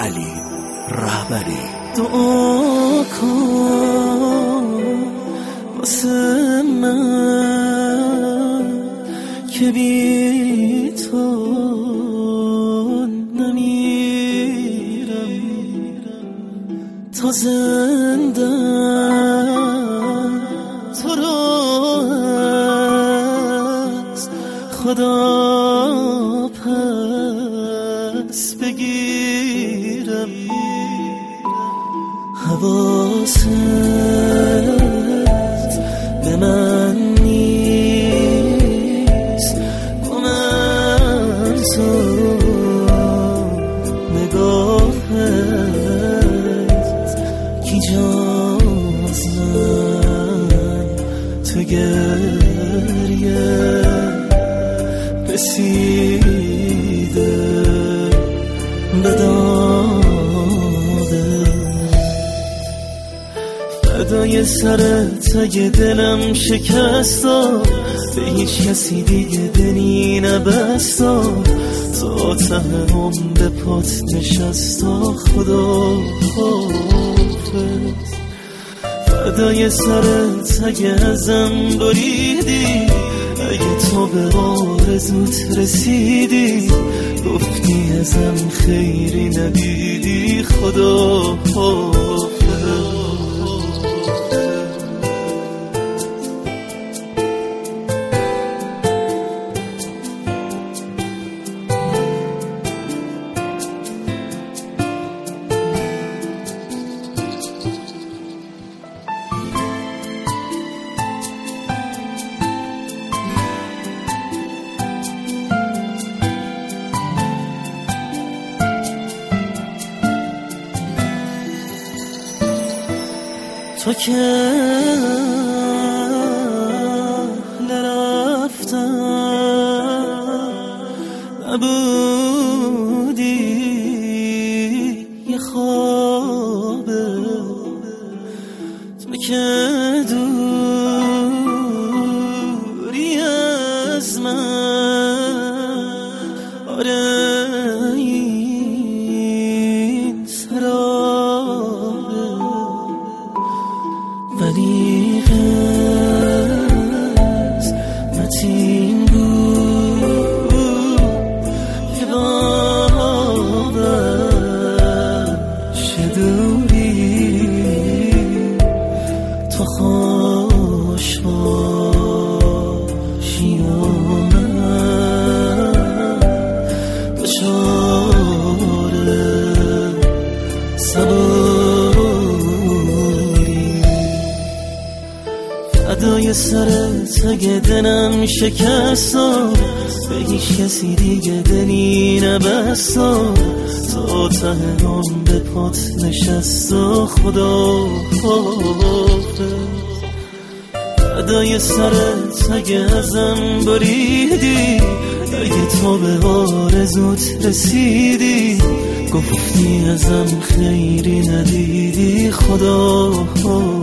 علی رهبری. دعا کن واسه من که بی تو نمیرم، تا زنده تو رو از خدا پس بگیرم. حواست به من نیست، گمم تو نگاهت کی جز من تو گریه رسیده به فدای سرت اگه دلم شکستا، به هیچ کسی دیگه دلی نبستا، تا تهم به پات نشستا. خدا حافظ. فدای سرت اگه ازم بریدی، اگه تو به آرزوت رسیدی، گفتی ازم خیری ندیدی. خدا حافظ. تو که نرفتم نبودی، یه خوابه. تو که دوری از من، آره این سرابه، ولی قسمت این بود که بابش دوری تو خوش باشی و من دچار صبوری. فدای سرت اگه دلم شکستا، به هیچ کسی دیگه دلی نبستا، تا تهم به پات نشستا. خدا حافظ. فدای سرت اگه ازم بریدی، اگه تو به آرزوت رسیدی، گفتی ازم خیری ندیدی. خدا حافظ.